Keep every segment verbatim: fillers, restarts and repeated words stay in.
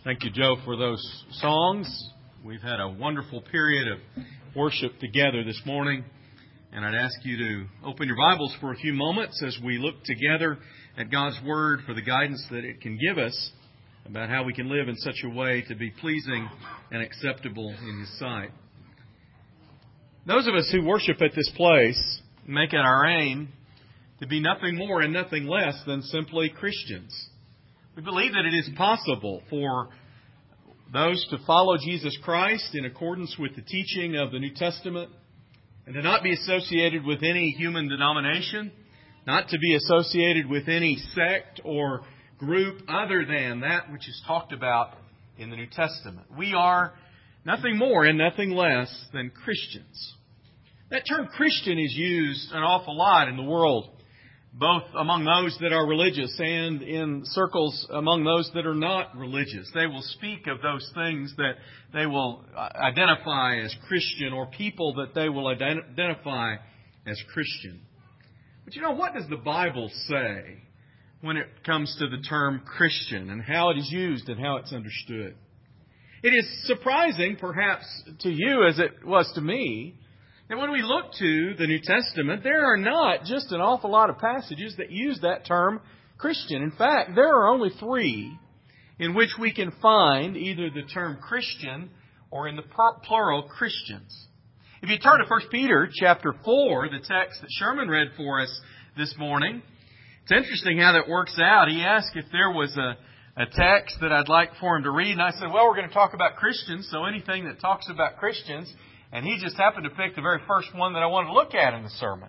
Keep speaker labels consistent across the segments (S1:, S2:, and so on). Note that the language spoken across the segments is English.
S1: Thank you, Joe, for those songs. We've had a wonderful period of worship together this morning. And I'd ask you to open your Bibles for a few moments as we look together at God's Word for the guidance that it can give us about how we can live in such a way to be pleasing and acceptable in His sight. Those of us who worship at this place make it our aim to be nothing more and nothing less than simply Christians. We believe that it is possible for those to follow Jesus Christ in accordance with the teaching of the New Testament and to not be associated with any human denomination, not to be associated with any sect or group other than that which is talked about in the New Testament. We are nothing more and nothing less than Christians. That term Christian is used an awful lot in the world, both among those that are religious and in circles among those that are not religious. They will speak of those things that they will identify as Christian or people that they will identify as Christian. But you know, what does the Bible say when it comes to the term Christian and how it is used and how it's understood? It is surprising, perhaps to you as it was to me, and when we look to the New Testament, there are not just an awful lot of passages that use that term Christian. In fact, there are only three in which we can find either the term Christian or in the plural Christians. If you turn to First Peter chapter four, the text that Sherman read for us this morning, it's interesting how that works out. He asked if there was a, a text that I'd like for him to read, and I said, well, we're going to talk about Christians, so anything that talks about Christians. And he just happened to pick the very first one that I wanted to look at in the sermon.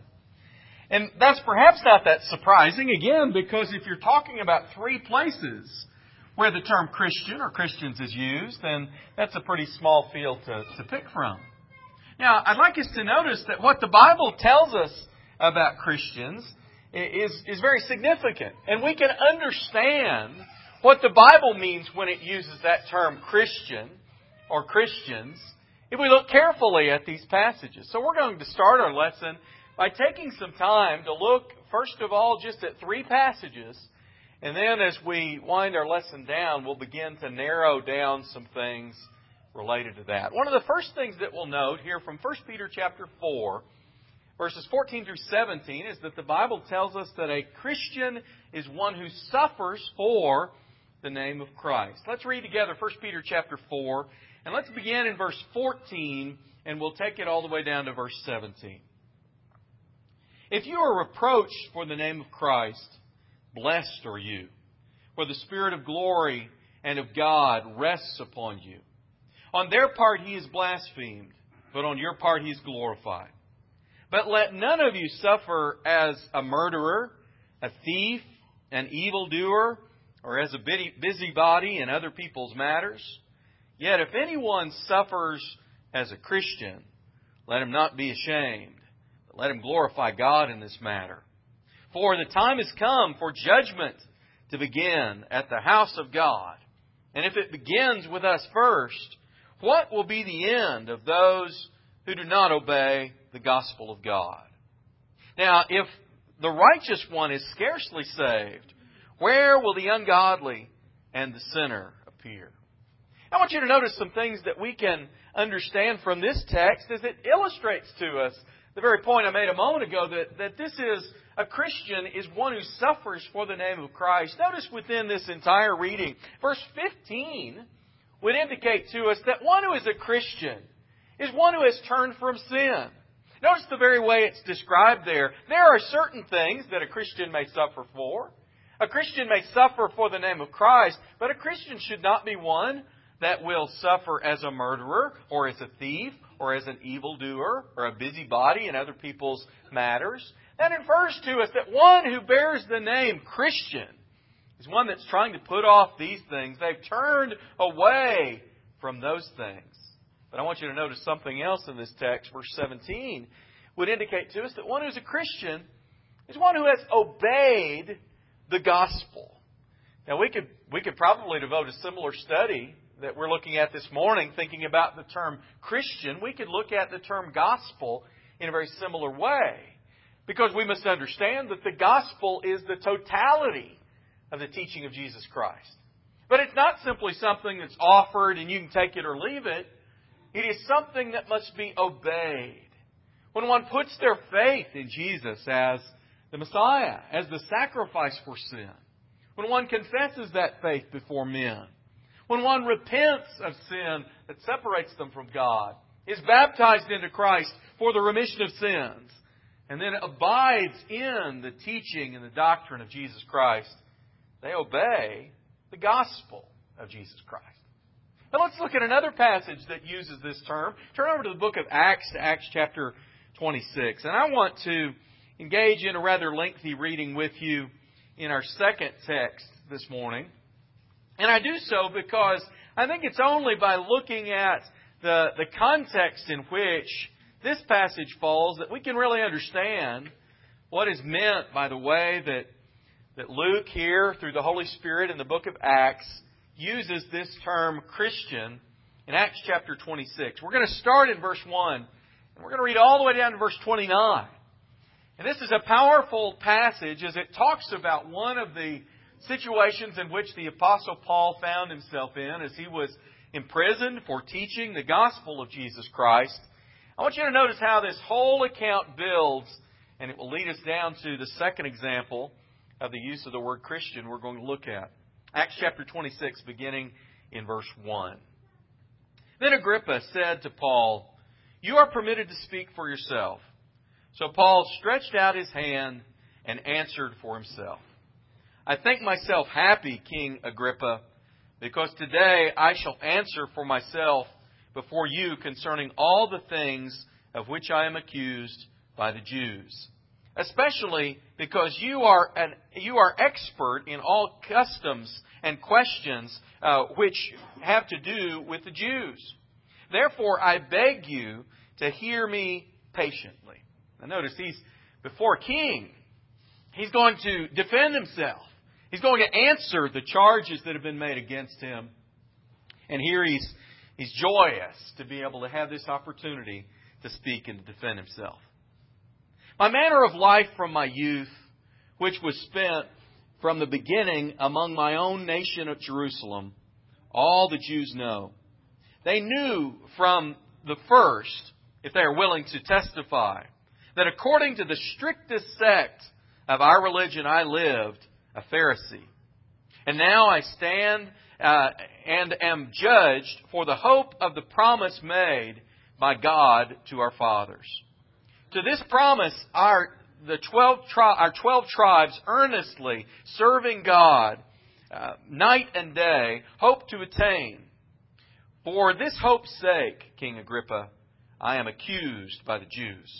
S1: And that's perhaps not that surprising, again, because if you're talking about three places where the term Christian or Christians is used, then that's a pretty small field to, to pick from. Now, I'd like us to notice that what the Bible tells us about Christians is, is very significant. And we can understand what the Bible means when it uses that term Christian or Christians if we look carefully at these passages. So we're going to start our lesson by taking some time to look, first of all, just at three passages. And then as we wind our lesson down, we'll begin to narrow down some things related to that. One of the first things that we'll note here from First Peter chapter four, verses fourteen through seventeen, is that the Bible tells us that a Christian is one who suffers for the name of Christ. Let's read together First Peter chapter four. And let's begin in verse fourteen, and we'll take it all the way down to verse seventeen. If you are reproached for the name of Christ, blessed are you, for the Spirit of glory and of God rests upon you. On their part he is blasphemed, but on your part he is glorified. But let none of you suffer as a murderer, a thief, an evildoer, or as a busybody in other people's matters. Yet if anyone suffers as a Christian, let him not be ashamed, but let him glorify God in this matter. For the time has come for judgment to begin at the house of God. And if it begins with us first, what will be the end of those who do not obey the gospel of God? Now, if the righteous one is scarcely saved, where will the ungodly and the sinner appear? I want you to notice some things that we can understand from this text as it illustrates to us the very point I made a moment ago that, that this is a Christian is one who suffers for the name of Christ. Notice within this entire reading, verse fifteen would indicate to us that one who is a Christian is one who has turned from sin. Notice the very way it's described there. There are certain things that a Christian may suffer for. A Christian may suffer for the name of Christ, but a Christian should not be one that will suffer as a murderer, or as a thief, or as an evildoer, or a busybody in other people's matters. That infers to us that one who bears the name Christian is one that's trying to put off these things. They've turned away from those things. But I want you to notice something else in this text. Verse seventeen would indicate to us that one who's a Christian is one who has obeyed the gospel. Now we could we could probably devote a similar study that we're looking at this morning, thinking about the term Christian. We could look at the term gospel in a very similar way. Because we must understand that the gospel is the totality of the teaching of Jesus Christ. But it's not simply something that's offered and you can take it or leave it. It is something that must be obeyed. When one puts their faith in Jesus as the Messiah, as the sacrifice for sin, when one confesses that faith before men, when one repents of sin that separates them from God, is baptized into Christ for the remission of sins, and then abides in the teaching and the doctrine of Jesus Christ, they obey the gospel of Jesus Christ. Now let's look at another passage that uses this term. Turn over to the book of Acts, to Acts chapter twenty-six. And I want to engage in a rather lengthy reading with you in our second text this morning. And I do so because I think it's only by looking at the, the context in which this passage falls that we can really understand what is meant by the way that, that Luke here, through the Holy Spirit in the book of Acts, uses this term Christian in Acts chapter twenty-six. We're going to start in verse one, and we're going to read all the way down to verse twenty-nine. And this is a powerful passage as it talks about one of the situations in which the Apostle Paul found himself in as he was imprisoned for teaching the gospel of Jesus Christ. I want you to notice how this whole account builds, and it will lead us down to the second example of the use of the word Christian we're going to look at. Acts chapter twenty-six, beginning in verse one. Then Agrippa said to Paul, "You are permitted to speak for yourself." So Paul stretched out his hand and answered for himself. "I think myself happy, King Agrippa, because today I shall answer for myself before you concerning all the things of which I am accused by the Jews. Especially because you are an, you are expert in all customs and questions uh, which have to do with the Jews. Therefore, I beg you to hear me patiently." Now notice, he's before a king. He's going to defend himself. He's going to answer the charges that have been made against him. And here he's, he's joyous to be able to have this opportunity to speak and to defend himself. "My manner of life from my youth, which was spent from the beginning among my own nation of Jerusalem, all the Jews know. They knew from the first, if they are willing to testify, that according to the strictest sect of our religion I lived, a Pharisee. And now I stand uh, and am judged for the hope of the promise made by God to our fathers. To this promise, our the twelve tri- our twelve tribes earnestly serving God uh, night and day hope to attain. For this hope's sake, King Agrippa, I am accused by the Jews.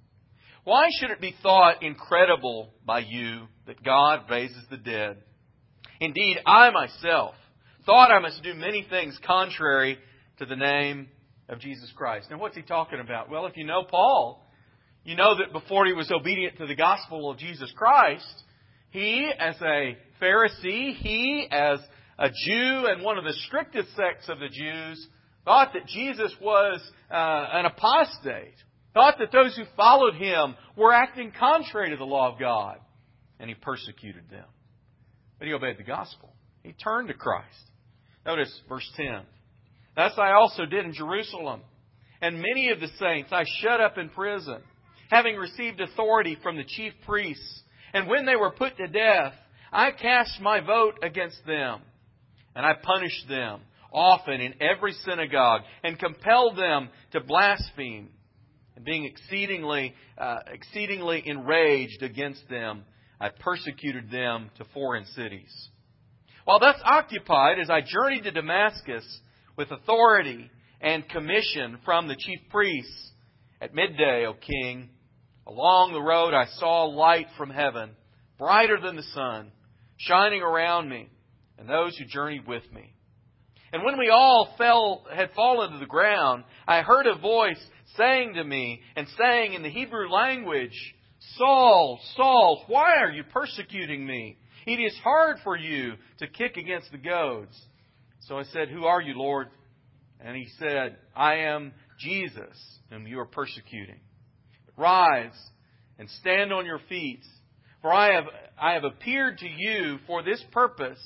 S1: Why should it be thought incredible by you that God raises the dead? Indeed, I myself thought I must do many things contrary to the name of Jesus Christ." Now, what's he talking about? Well, if you know Paul, you know that before he was obedient to the gospel of Jesus Christ, he, as a Pharisee, he, as a Jew and one of the strictest sects of the Jews, thought that Jesus was uh, an apostate, thought that those who followed him were acting contrary to the law of God, and he persecuted them. But he obeyed the gospel. He turned to Christ. Notice verse ten. "Thus I also did in Jerusalem, and many of the saints I shut up in prison, having received authority from the chief priests. And when they were put to death, I cast my vote against them. And I punished them often in every synagogue, and compelled them to blaspheme. And being exceedingly, uh, exceedingly enraged against them, I persecuted them to foreign cities. While thus occupied, as I journeyed to Damascus with authority and commission from the chief priests, at midday, O king, along the road I saw light from heaven, brighter than the sun, shining around me and those who journeyed with me. And when we all fell, had fallen to the ground, I heard a voice saying to me, and saying in the Hebrew language, 'Saul, Saul, why are you persecuting me? It is hard for you to kick against the goads.' So I said, 'Who are you, Lord?' And he said, 'I am Jesus, whom you are persecuting. Rise and stand on your feet, for I have I have appeared to you for this purpose,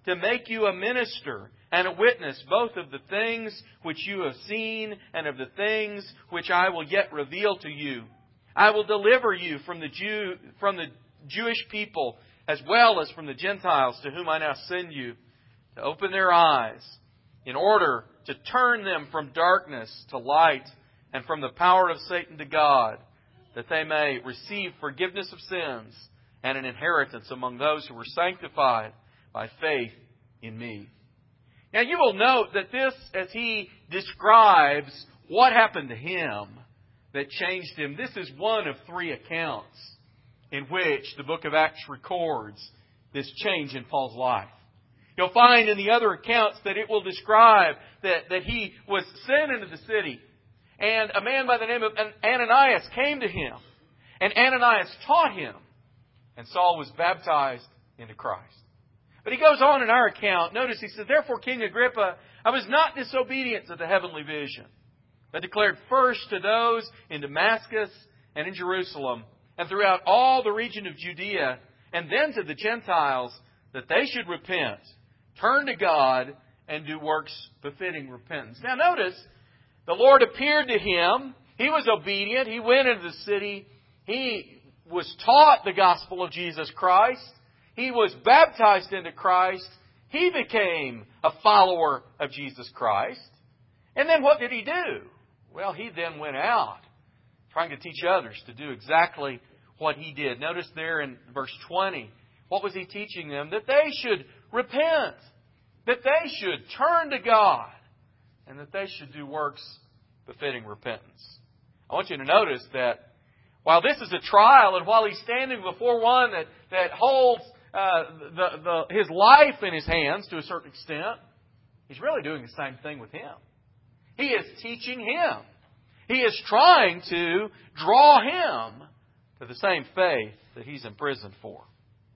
S2: to make you a minister and a witness both of the things which you have seen and of the things which I will yet reveal to you. I will deliver you from the Jew, from the Jewish people as well as from the Gentiles to whom I now send you, to open their eyes in order to turn them from darkness to light and from the power of Satan to God, that they may receive forgiveness of sins and an inheritance among those who were sanctified by faith in me. Now you will note that this, as he describes what happened to him that changed him, this is one of three accounts in which the book of Acts records this change in Paul's life. You'll find in the other accounts that it will describe that, that he was sent into the city, and a man by the name of Ananias came to him, and Ananias taught him, and Saul was baptized into Christ. But he goes on in our account. Notice he says, Therefore, King Agrippa, I was not disobedient to the heavenly vision, but declared first to those in Damascus and in Jerusalem and throughout all the region of Judea, and then to the Gentiles, that they should repent, turn to God, and do works befitting repentance. Now notice, the Lord appeared to him. He was obedient. He went into the city. He was taught the gospel of Jesus Christ. He was baptized into Christ. He became a follower of Jesus Christ. And then what did he do? Well, he then went out trying to teach others to do exactly what he did. Notice there in verse twenty, what was he teaching them? That they should repent, that they should turn to God, and that they should do works befitting repentance. I want you to notice that while this is a trial, and while he's standing before one that, that holds uh, the, the, his life in his hands to a certain extent, he's really doing the same thing with him. He is teaching him. He is trying to draw him to the same faith that he's imprisoned for.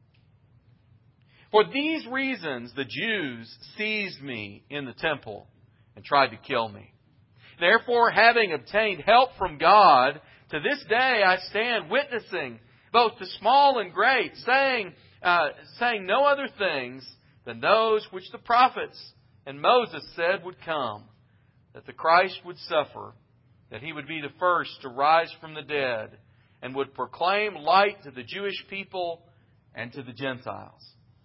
S2: For these reasons, the Jews seized me in the temple and tried to kill me. Therefore, having obtained help from God, to this day I stand witnessing, both to small and great, saying, uh, saying no other things than those which the prophets and Moses said would come, that the Christ would suffer, that He would be the first to rise from the dead, and would proclaim light to the Jewish people and to the Gentiles.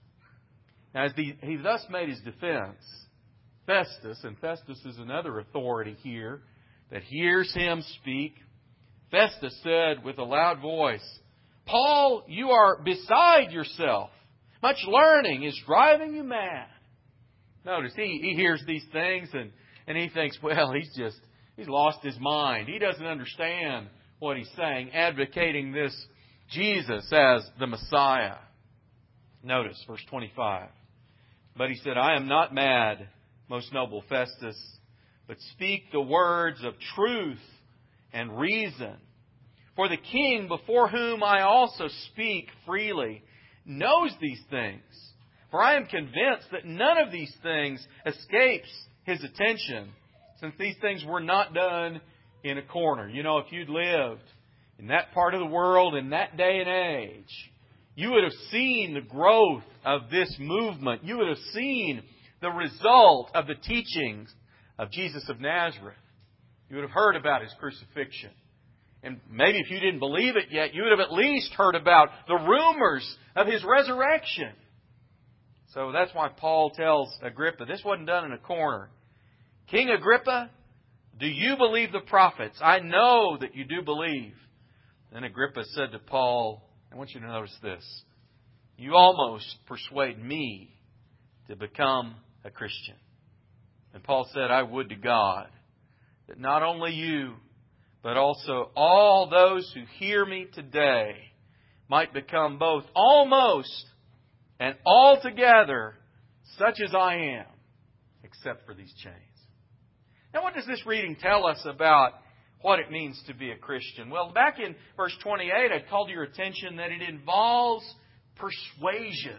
S2: Now, as the, he thus made his defense, Festus, and Festus is another authority here that hears him speak, Festus said with a loud voice, Paul, you are beside yourself. Much learning is driving you mad. Notice, he, he hears these things and, and he thinks, well, he's just, he's lost his mind. He doesn't understand what he's saying, advocating this Jesus as the Messiah. Notice, verse twenty-five. But he said, I am not mad, most noble Festus, but speak the words of truth and reason. For the king, before whom I also speak freely, knows these things. For I am convinced that none of these things escapes his attention, since these things were not done in a corner. You know, if you'd lived in that part of the world in that day and age, you would have seen the growth of this movement. You would have seen the result of the teachings of Jesus of Nazareth. You would have heard about His crucifixion. And maybe if you didn't believe it yet, you would have at least heard about the rumors of His resurrection. So that's why Paul tells Agrippa, this wasn't done in a corner. King Agrippa, do you believe the prophets? I know that you do believe. Then Agrippa said to Paul, I want you to notice this. You almost persuade me to become a Christian. And Paul said, I would to God that not only you, but also all those who hear me today might become both almost and altogether such as I am, except for these chains. Now, what does this reading tell us about what it means to be a Christian? Well, back in verse twenty-eight, I called your attention that it involves persuasion.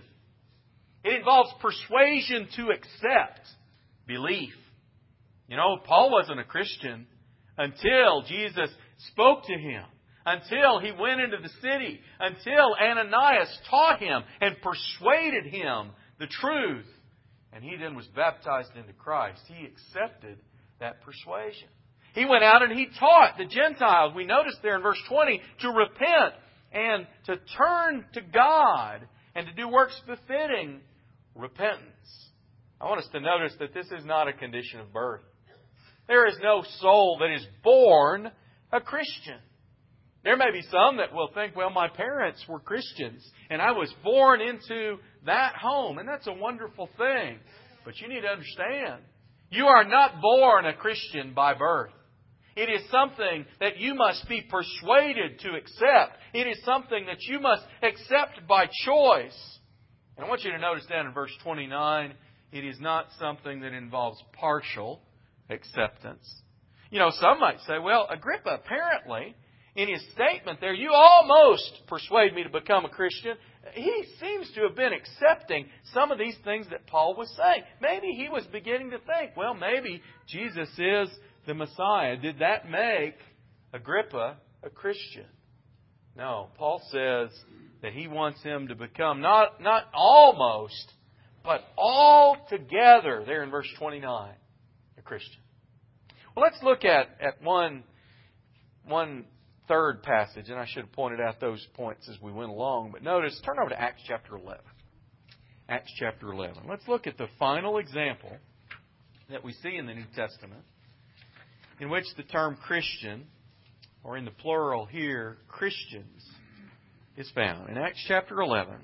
S2: It involves persuasion to accept belief. You know, Paul wasn't a Christian until Jesus spoke to him, until he went into the city, until Ananias taught him and persuaded him the truth and he then was baptized into Christ. He accepted that persuasion. He went out and he taught the Gentiles, we notice there in verse twenty, to repent and to turn to God and to do works befitting repentance. I want us to notice that this is not a condition of birth. There is no soul that is born a Christian. There may be some that will think, well, my parents were Christians and I was born into that home, and that's a wonderful thing. But you need to understand, you are not born a Christian by birth. It is something that you must be persuaded to accept. It is something that you must accept by choice. And I want you to notice down in verse twenty-nine, it is not something that involves partial acceptance. You know, some might say, well, Agrippa, apparently, in his statement there, you almost persuade me to become a Christian. He seems to have been accepting some of these things that Paul was saying. Maybe he was beginning to think, well, maybe Jesus is the Messiah. Did that make Agrippa a Christian? No. Paul says that he wants him to become not, not almost, but altogether, there in verse twenty-nine, a Christian. Well, let's look at, at one, one third passage, and I should have pointed out those points as we went along. But notice, turn over to Acts chapter eleven. Acts chapter eleven. Let's look at the final example that we see in the New Testament in which the term Christian, or in the plural here, Christians, is found. In Acts chapter eleven,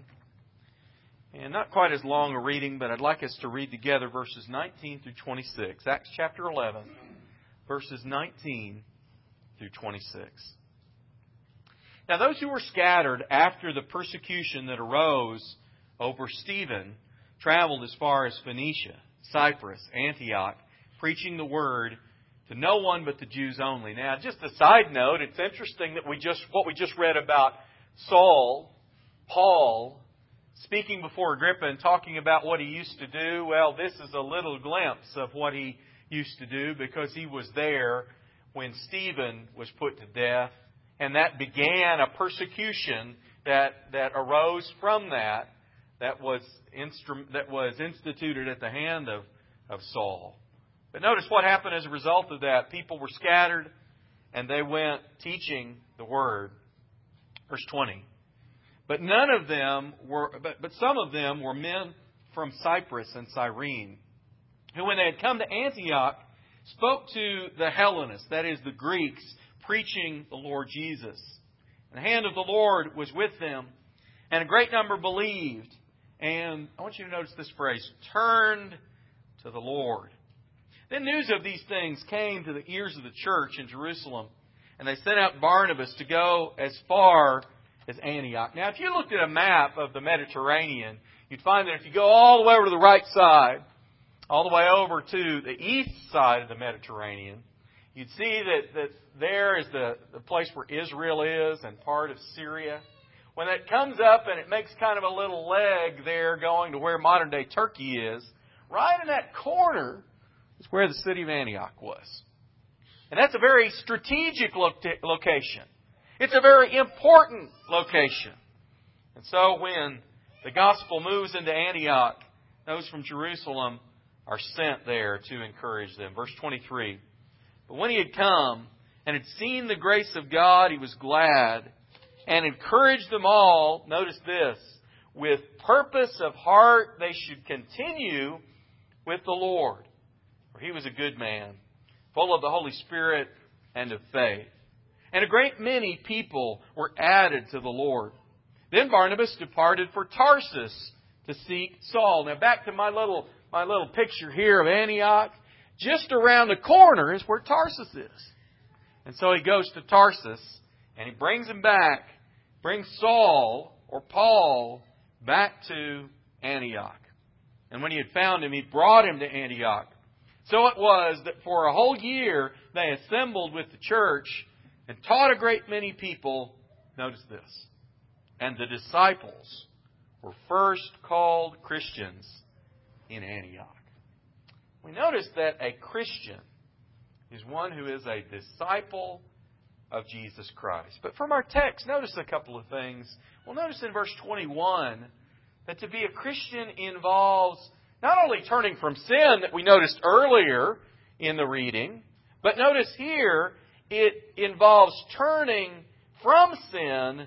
S2: and not quite as long a reading, but I'd like us to read together verses nineteen through twenty-six. Acts chapter eleven, verses nineteen through twenty-six. Now those who were scattered after the persecution that arose over Stephen traveled as far as Phoenicia, Cyprus, Antioch, preaching the word to no one but the Jews only. Now, just a side note, it's interesting that we just what we just read about Saul, Paul, speaking before Agrippa and talking about what he used to do. Well, this is a little glimpse of what he used to do, because he was there when Stephen was put to death. And that began a persecution that, that arose from that, that was, instru- that was instituted at the hand of, of Saul. But notice what happened as a result of that. People were scattered and they went teaching the word. Verse twenty. But none of them were, but, but some of them were men from Cyprus and Cyrene, who when they had come to Antioch, spoke to the Hellenists, that is the Greeks, preaching the Lord Jesus. And the hand of the Lord was with them, and a great number believed. And I want you to notice this phrase, turned to the Lord. Then news of these things came to the ears of the church in Jerusalem, and they sent out Barnabas to go as far as Antioch. Now, if you looked at a map of the Mediterranean, you'd find that if you go all the way over to the right side, all the way over to the east side of the Mediterranean, you'd see that, that there is the, the place where Israel is and part of Syria. When that comes up and it makes kind of a little leg there going to where modern-day Turkey is, right in that corner is where the city of Antioch was. And that's a very strategic lo- location. It's a very important location. And so when the gospel moves into Antioch, those from Jerusalem are sent there to encourage them. Verse twenty-three. But when he had come and had seen the grace of God, he was glad and encouraged them all, notice this, with purpose of heart they should continue with the Lord. For he was a good man, full of the Holy Spirit and of faith. And a great many people were added to the Lord. Then Barnabas departed for Tarsus to seek Saul. Now back to my little my little picture here of Antioch. Just around the corner is where Tarsus is. And so he goes to Tarsus and he brings him back, brings Saul or Paul back to Antioch. And when he had found him, he brought him to Antioch. So it was that for a whole year they assembled with the church and taught a great many people. Notice this. And the disciples were first called Christians in Antioch. We notice that a Christian is one who is a disciple of Jesus Christ. But from our text, notice a couple of things. Well, notice in verse twenty-one that to be a Christian involves not only turning from sin that we noticed earlier in the reading, but notice here it involves turning from sin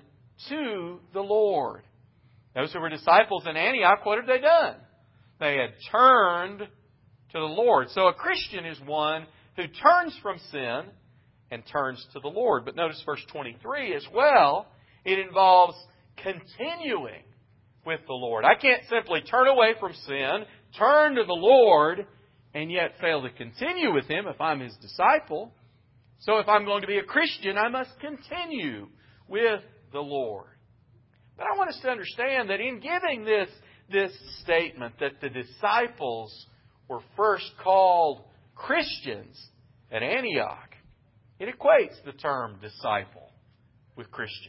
S2: to the Lord. Those who were disciples in Antioch, what had they done? They had turned to the Lord. So a Christian is one who turns from sin and turns to the Lord. But notice verse twenty-three as well. It involves continuing with the Lord. I can't simply turn away from sin, turn to the Lord, and yet fail to continue with Him if I'm His disciple. So if I'm going to be a Christian, I must continue with the Lord. But I want us to understand that in giving this, this statement that the disciples were first called Christians at Antioch, it equates the term disciple with Christian.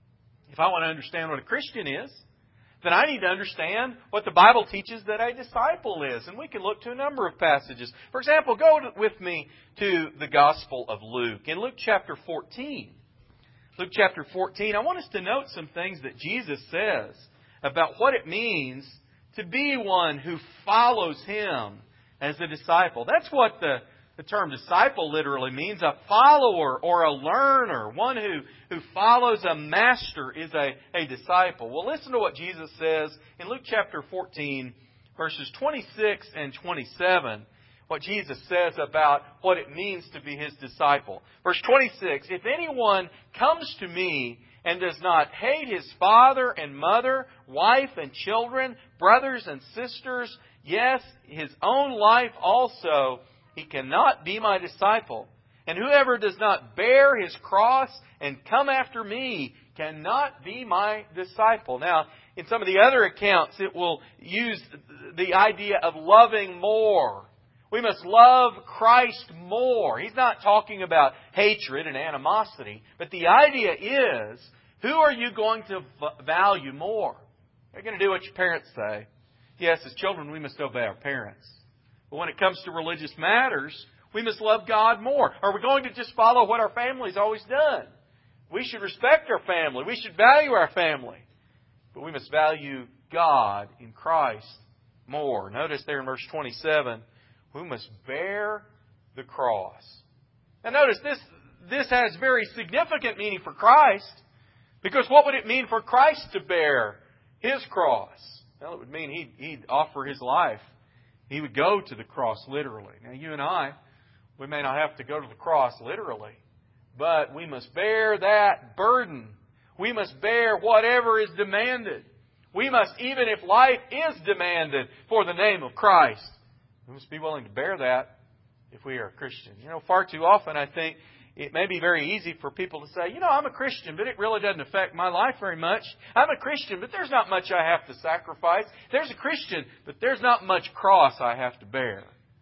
S2: If I want to understand what a Christian is, then I need to understand what the Bible teaches that a disciple is. And we can look to a number of passages. For example, go with me to the Gospel of Luke. In Luke chapter fourteen. Luke chapter fourteen, I want us to note some things that Jesus says about what it means to be one who follows Him as a disciple. That's what the, the term disciple literally means. A follower or a learner. One who, who follows a master is a, a disciple. Well, listen to what Jesus says in Luke chapter fourteen, verses twenty-six and twenty-seven. What Jesus says about what it means to be His disciple. Verse twenty-six, if anyone comes to me and does not hate his father and mother, wife and children, brothers and sisters, yes, his own life also, he cannot be my disciple. And whoever does not bear his cross and come after me cannot be my disciple. Now, in some of the other accounts, it will use the idea of loving more. We must love Christ more. He's not talking about hatred and animosity. But the idea is, who are you going to value more? You're going to do what your parents say. Yes, as children, we must obey our parents. But when it comes to religious matters, we must love God more. Are we going to just follow what our family's always done? We should respect our family. We should value our family. But we must value God in Christ more. Notice there in verse twenty-seven, we must bear the cross. Now notice this, this has very significant meaning for Christ. Because what would it mean for Christ to bear His cross? Well, it would mean He'd, he'd offer His life. He would go to the cross literally. Now you and I, we may not have to go to the cross literally. But we must bear that burden. We must bear whatever is demanded. We must, even if life is demanded for the name of Christ, we must be willing to bear that if we are a Christian. You know, far too often I think it may be very easy for people to say, you know, I'm a Christian, but it really doesn't affect my life very much. I'm a Christian, but there's not much I have to sacrifice. There's a Christian, but there's not much cross I have to bear.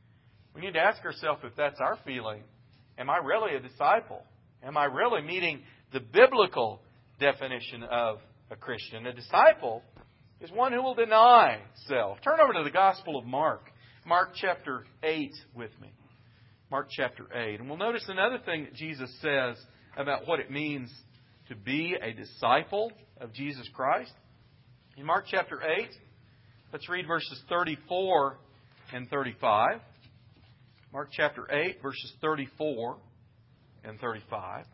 S2: We need to ask ourselves if that's our feeling. Am I really a disciple? Am I really meeting the biblical definition of a Christian? A disciple is one who will deny self. Turn over to the Gospel of Mark. Mark chapter eight with me. Mark chapter eight. And we'll notice another thing that Jesus says about what it means to be a disciple of Jesus Christ. In Mark chapter eight, let's read verses thirty-four and thirty-five. Mark chapter eight, verses thirty-four and thirty-five.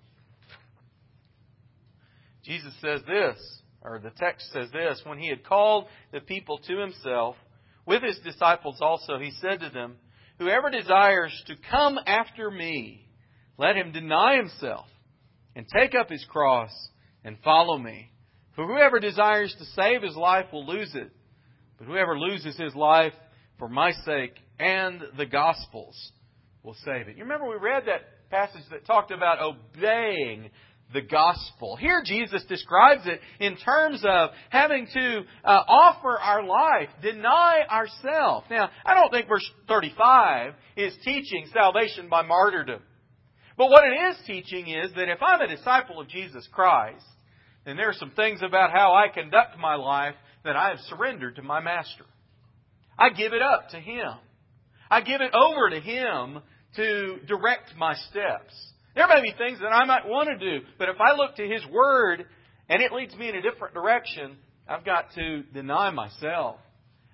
S2: Jesus says this, or the text says this, when He had called the people to Himself, with His disciples also, He said to them, whoever desires to come after me, let him deny himself and take up his cross and follow me. For whoever desires to save his life will lose it. But whoever loses his life for my sake and the gospel's will save it. You remember we read that passage that talked about obeying the gospel. Here Jesus describes it in terms of having to uh, offer our life, deny ourselves. Now, I don't think verse thirty-five is teaching salvation by martyrdom. But what it is teaching is that if I'm a disciple of Jesus Christ, then there are some things about how I conduct my life that I have surrendered to my Master. I give it up to Him. I give it over to Him to direct my steps. There may be things that I might want to do, but if I look to His Word and it leads me in a different direction, I've got to deny myself.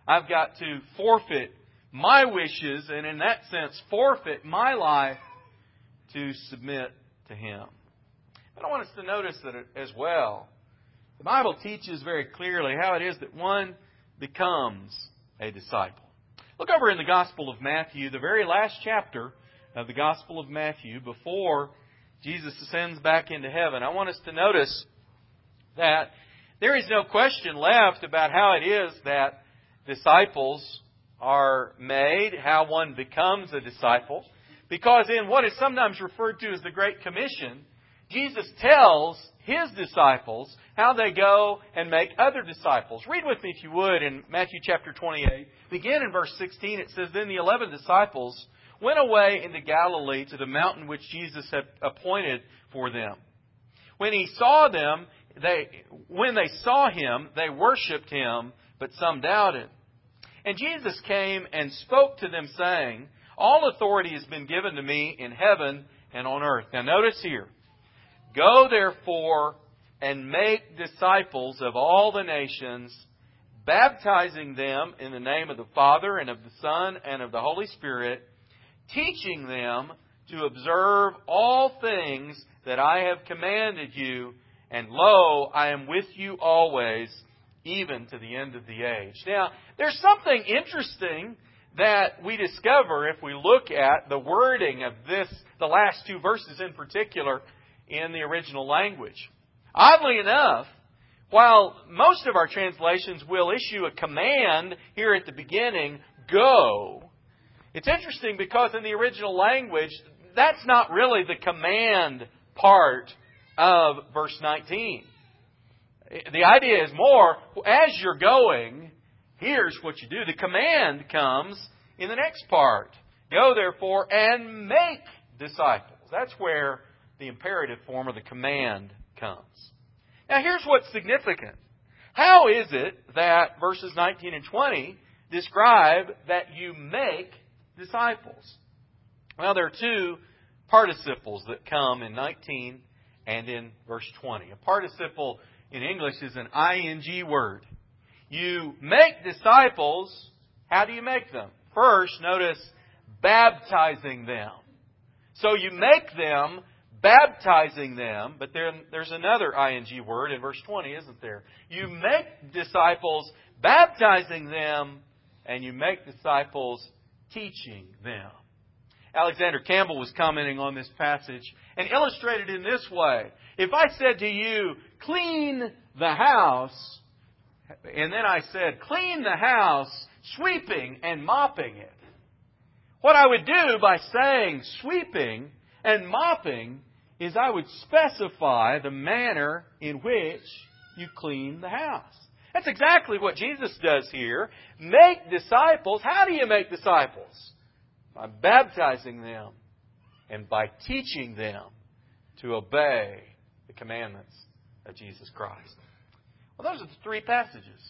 S2: I've got to forfeit my wishes and in that sense forfeit my life to submit to Him. But I want us to notice that as well. The Bible teaches very clearly how it is that one becomes a disciple. Look over in the Gospel of Matthew, the very last chapter of the Gospel of Matthew, before Jesus ascends back into heaven. I want us to notice that there is no question left about how it is that disciples are made, how one becomes a disciple. Because in what is sometimes referred to as the Great Commission, Jesus tells His disciples how they go and make other disciples. Read with me, if you would, in Matthew chapter twenty-eight. Begin in verse sixteen. It says, "Then the eleven disciples went away into Galilee to the mountain which Jesus had appointed for them. When he saw them, they when they saw Him, they worshipped Him, but some doubted. And Jesus came and spoke to them, saying, 'All authority has been given to me in heaven and on earth.'" Now notice here, "Go therefore and make disciples of all the nations, baptizing them in the name of the Father and of the Son and of the Holy Spirit, teaching them to observe all things that I have commanded you. And lo, I am with you always, even to the end of the age." Now, there's something interesting that we discover if we look at the wording of this, the last two verses in particular, in the original language. Oddly enough, while most of our translations will issue a command here at the beginning, "go," it's interesting because in the original language, that's not really the command part of verse nineteen. The idea is more, as you're going, here's what you do. The command comes in the next part. "Go therefore and make disciples." That's where the imperative form of the command comes. Now here's what's significant. How is it that verses nineteen and twenty describe that you make disciples? Well, there are two participles that come in nineteen and in verse twenty. A participle in English is an ing word. You make disciples. How do you make them? First, notice baptizing them. So you make them baptizing them, but then there's another ing word in verse twenty, isn't there? You make disciples, baptizing them, and you make disciples, teaching them. Alexander Campbell was commenting on this passage and illustrated in this way. If I said to you, "Clean the house," and then I said, "Clean the house, sweeping and mopping it," what I would do by saying sweeping and mopping is I would specify the manner in which you clean the house. That's exactly what Jesus does here. Make disciples. How do you make disciples? By baptizing them and by teaching them to obey the commandments of Jesus Christ. Well, those are the three passages.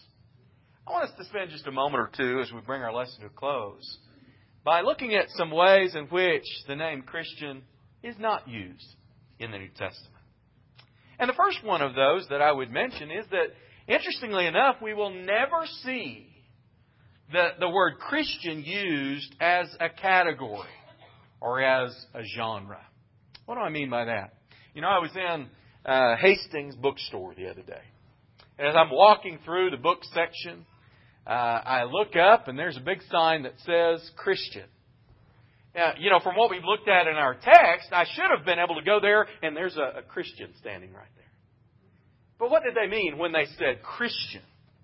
S2: I want us to spend just a moment or two as we bring our lesson to a close by looking at some ways in which the name Christian is not used in the New Testament. And the first one of those that I would mention is that, interestingly enough, we will never see the, the word Christian used as a category or as a genre. What do I mean by that? You know, I was in uh, Hastings bookstore the other day. And as I'm walking through the book section, uh, I look up and there's a big sign that says Christian. Now, you know, from what we've looked at in our text, I should have been able to go there and there's a, a Christian standing right there. But what did they mean when they said Christian?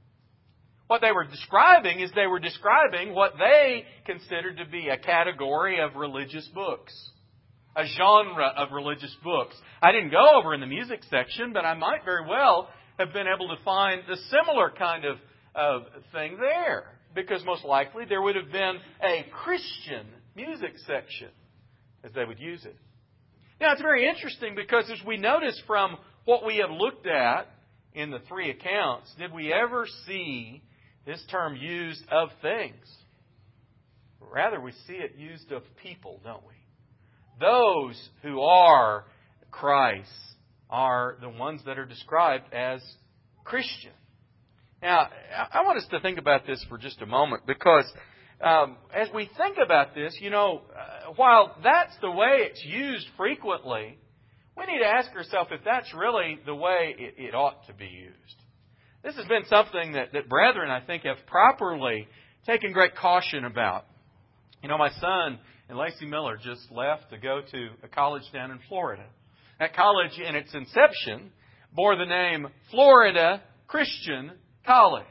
S2: What they were describing is they were describing what they considered to be a category of religious books. A genre of religious books. I didn't go over in the music section, but I might very well have been able to find a similar kind of, of thing there. Because most likely there would have been a Christian music section as they would use it. Now it's very interesting because as we notice from what we have looked at in the three accounts, did we ever see this term used of things? Rather, we see it used of people, don't we? Those who are Christ are the ones that are described as Christian. Now, I want us to think about this for just a moment, because um, as we think about this, you know, uh, while that's the way it's used frequently, we need to ask ourselves if that's really the way it, it ought to be used. This has been something that, that brethren, I think, have properly taken great caution about. You know, my son and Lacey Miller just left to go to a college down in Florida. That college, in its inception, bore the name Florida Christian College.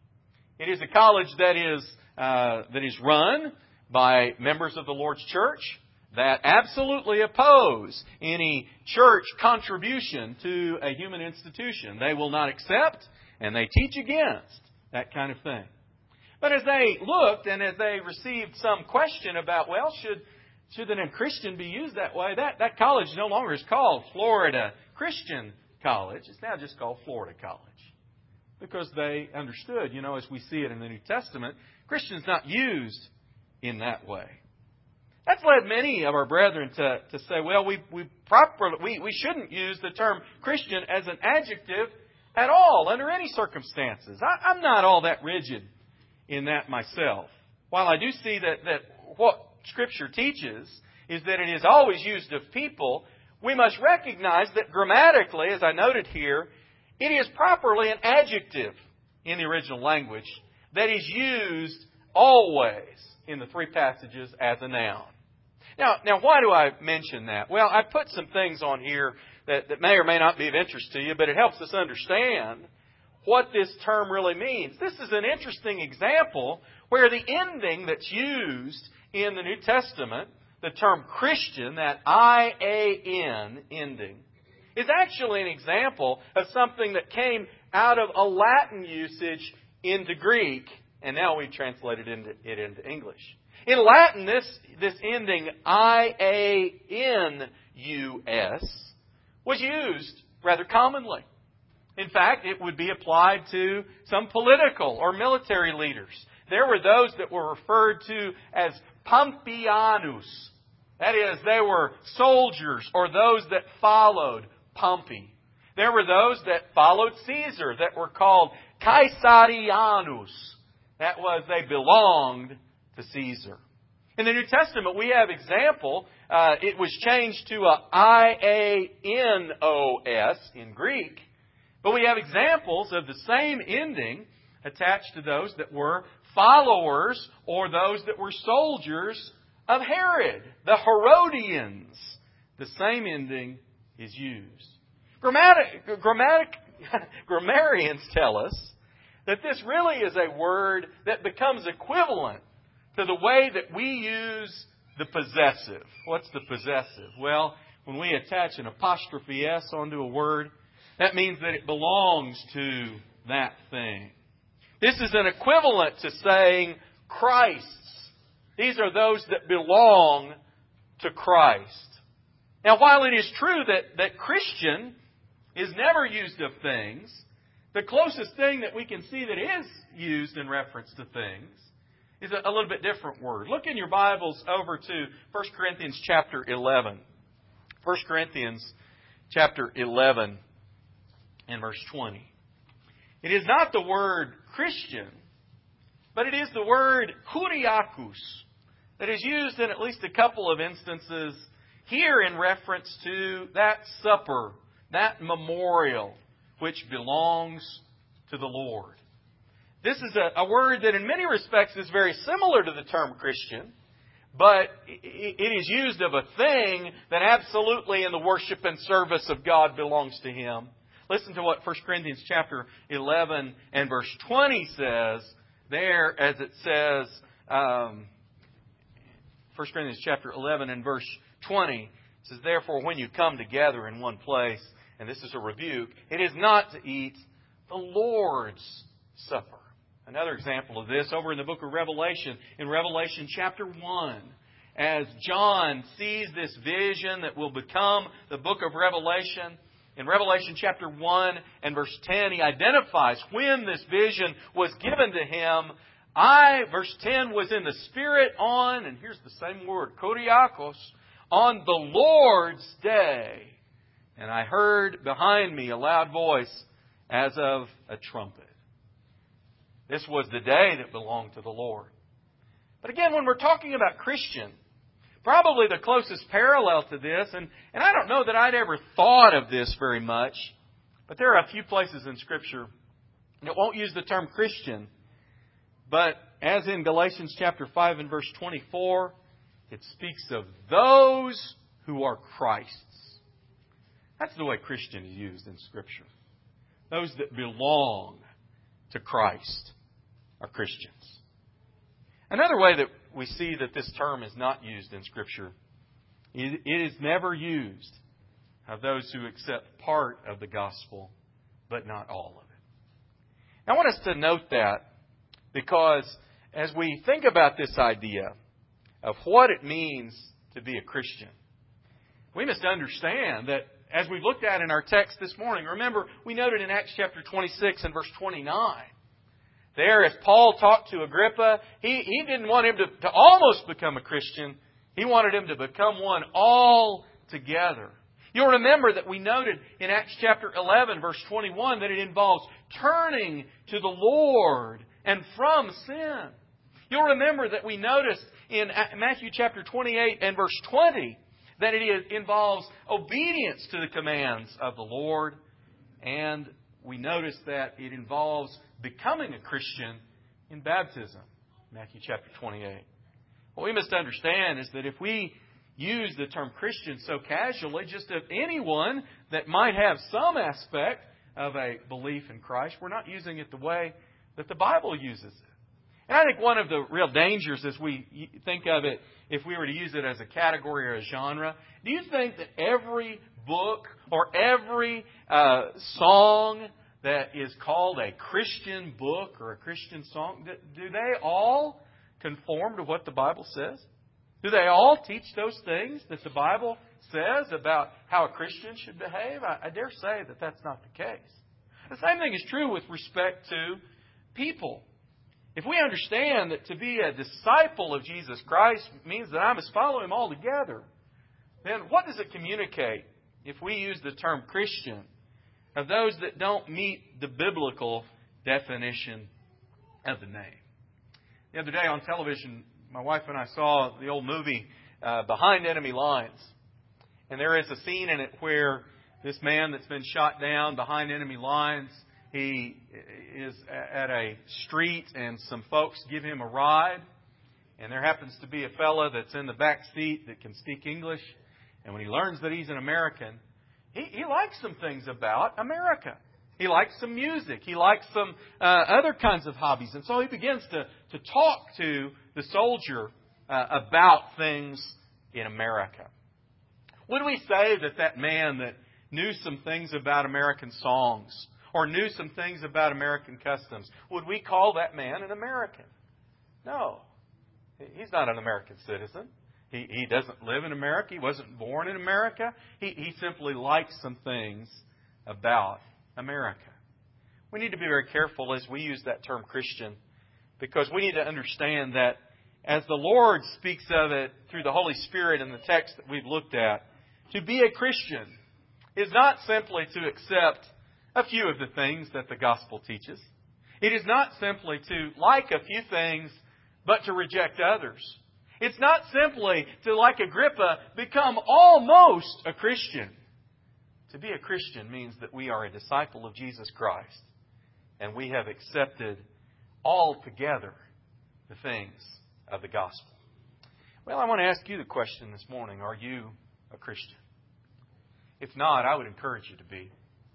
S2: It is a college that is uh, that is run by members of the Lord's church that absolutely oppose any church contribution to a human institution. They will not accept, and they teach against that kind of thing. But as they looked and as they received some question about, well, should should the name Christian be used that way? That, that college no longer is called Florida Christian College. It's now just called Florida College. Because they understood, you know, as we see it in the New Testament, Christian's not used in that way. That's led many of our brethren to, to say, well, we we properly we, we shouldn't use the term Christian as an adjective at all, under any circumstances. I, I'm not all that rigid in that myself. While I do see that, that what Scripture teaches is that it is always used of people, we must recognize that grammatically, as I noted here, it is properly an adjective in the original language that is used always in the three passages as a noun. Now, now why do I mention that? Well, I put some things on here that, that may or may not be of interest to you, but it helps us understand what this term really means. This is an interesting example where the ending that's used in the New Testament, the term Christian, that I A N ending, is actually an example of something that came out of a Latin usage into Greek, and now we translated it into English. In Latin, this, this ending I A N U S was used rather commonly. In fact, it would be applied to some political or military leaders. There were those that were referred to as Pompeianus. That is, they were soldiers or those that followed Pompey. There were those that followed Caesar that were called Caesarianus. That was, they belonged to Caesar. In the New Testament, we have example. Uh, it was changed to a I A N O S in Greek. But we have examples of the same ending attached to those that were followers or those that were soldiers of Herod, the Herodians. The same ending is used. Grammatic, grammatic, grammarians tell us that this really is a word that becomes equivalent to the way that we use the possessive. What's the possessive? Well, when we attach an apostrophe S onto a word, that means that it belongs to that thing. This is an equivalent to saying Christ's. These are those that belong to Christ. Now, while it is true that, that Christian is never used of things, the closest thing that we can see that is used in reference to things is a, a little bit different word. Look in your Bibles over to First Corinthians chapter eleven. First Corinthians chapter eleven and verse twenty. It is not the word Christian, but it is the word kuriakos that is used in at least a couple of instances here in reference to that supper, that memorial, which belongs to the Lord. This is a, a word that in many respects is very similar to the term Christian, but it, it is used of a thing that absolutely in the worship and service of God belongs to Him. Listen to what First Corinthians chapter eleven and verse twenty says there, as it says, um, First Corinthians chapter eleven and verse twenty. It says, therefore, when you come together in one place, and this is a rebuke, it is not to eat the Lord's Supper. Another example of this over in the book of Revelation, in Revelation chapter one, as John sees this vision that will become the book of Revelation, in Revelation chapter one and verse ten, he identifies when this vision was given to him. I, verse ten, was in the Spirit on, and here's the same word, kuriakos, on the Lord's day. And I heard behind me a loud voice as of a trumpet. This was the day that belonged to the Lord. But again, when we're talking about Christian, probably the closest parallel to this, and, and I don't know that I'd ever thought of this very much, but there are a few places in Scripture that won't use the term Christian, but as in Galatians chapter five and verse twenty-four, it speaks of those who are Christ's. That's the way Christian is used in Scripture. Those that belong to Christ are Christians. Another way that we see that this term is not used in Scripture, it is never used of those who accept part of the gospel, but not all of it. I want us to note that because as we think about this idea of what it means to be a Christian, we must understand that as we've looked at in our text this morning, remember we noted in Acts chapter twenty-six and verse twenty-nine, there, as Paul talked to Agrippa, he, he didn't want him to, to almost become a Christian. He wanted him to become one altogether. You'll remember that we noted in Acts chapter eleven, verse twenty-one, that it involves turning to the Lord and from sin. You'll remember that we noticed in Matthew chapter twenty-eight and verse twenty that it involves obedience to the commands of the Lord. And we noticed that it involves becoming a Christian in baptism. Matthew chapter twenty-eight. What we must understand is that if we use the term Christian so casually, just of anyone that might have some aspect of a belief in Christ, we're not using it the way that the Bible uses it. And I think one of the real dangers as we think of it, if we were to use it as a category or a genre, do you think that every book or every uh, song that is called a Christian book or a Christian song, do they all conform to what the Bible says? Do they all teach those things that the Bible says about how a Christian should behave? I, I dare say that that's not the case. The same thing is true with respect to people. If we understand that to be a disciple of Jesus Christ means that I must follow Him altogether, then what does it communicate if we use the term Christian of those that don't meet the biblical definition of the name? The other day on television, my wife and I saw the old movie uh, Behind Enemy Lines. And there is a scene in it where this man that's been shot down behind enemy lines, he is at a street and some folks give him a ride. And there happens to be a fella that's in the back seat that can speak English. And when he learns that he's an American, he, he likes some things about America. He likes some music. He likes some uh, other kinds of hobbies. And so he begins to, to talk to the soldier uh, about things in America. Would we say that that man that knew some things about American songs or knew some things about American customs, would we call that man an American? No. He's not an American citizen. He, he doesn't live in America. He wasn't born in America. He, he simply likes some things about America. We need to be very careful as we use that term Christian, because we need to understand that as the Lord speaks of it through the Holy Spirit in the text that we've looked at, to be a Christian is not simply to accept a few of the things that the gospel teaches. It is not simply to like a few things, but to reject others. It's not simply to, like Agrippa, become almost a Christian. To be a Christian means that we are a disciple of Jesus Christ, and we have accepted altogether the things of the gospel. Well, I want to ask you the question this morning. Are you a Christian? If not, I would encourage you to be.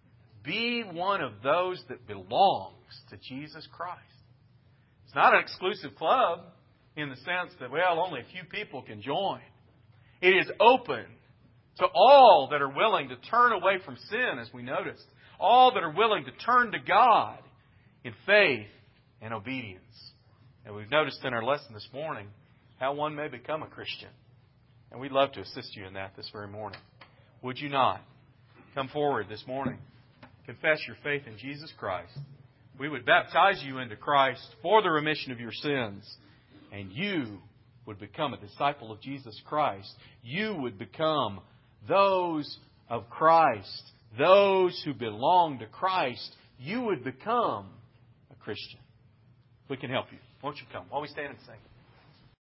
S2: Be one of those that belongs to Jesus Christ. It's not an exclusive club in the sense that, well, only a few people can join. It is open to all that are willing to turn away from sin, as we noticed. All that are willing to turn to God in faith and obedience. And we've noticed in our lesson this morning how one may become a Christian. And we'd love to assist you in that this very morning. Would you not come forward this morning, confess your faith in Jesus Christ? We would baptize you into Christ for the remission of your sins, and you would become a disciple of Jesus Christ. You would become those of Christ, those who belong to Christ. You would become a Christian. we can help you. Won't you come while we stand and sing?